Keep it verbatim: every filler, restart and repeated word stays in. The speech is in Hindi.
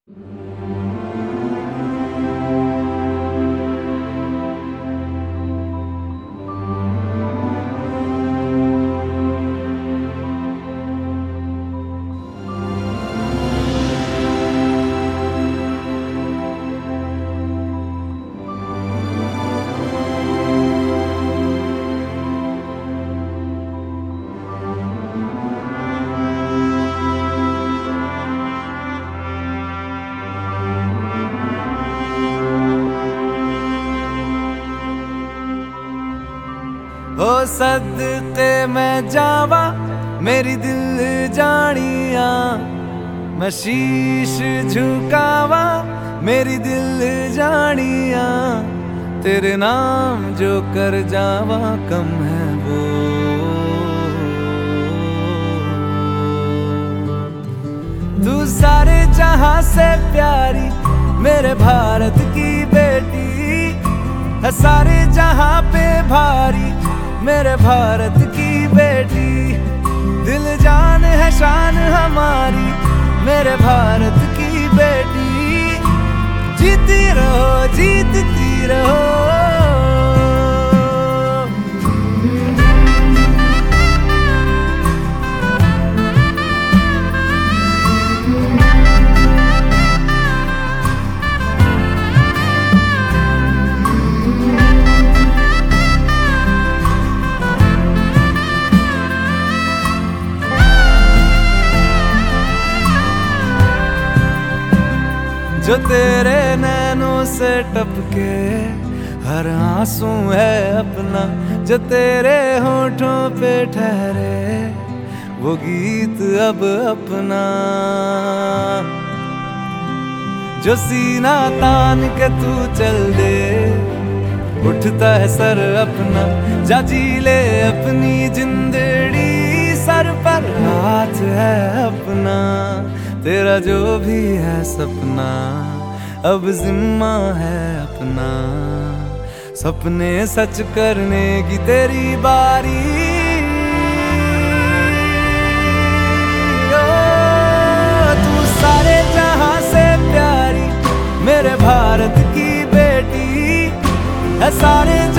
ओ सदके मैं जावा मेरी दिल जानिया, मैं शीश झुकावा मेरी दिल जानिया, तेरे नाम जो कर जावा कम है वो। तू सारे जहां से प्यारी मेरे भारत की बेटी है, सारे जहां पे भारी मेरे भारत की बेटी। दिल जान है शान हमारी मेरे भारत की बेटी। जीती रहो जीतती रहो। जो तेरे नैनों से टपके हर आंसू है अपना, जो तेरे होठों पे ठहरे वो गीत अब अपना। जो सीना तान के तू चल दे उठता है सर अपना, जा जी ले अपनी जिंदड़ी सर पर हाथ है अपना। तेरा जो भी है सपना अब जिम्मा है अपना, सपने सच करने की तेरी बारी। ओ, तू सारे जहां से प्यारी मेरे भारत की बेटी है, सारे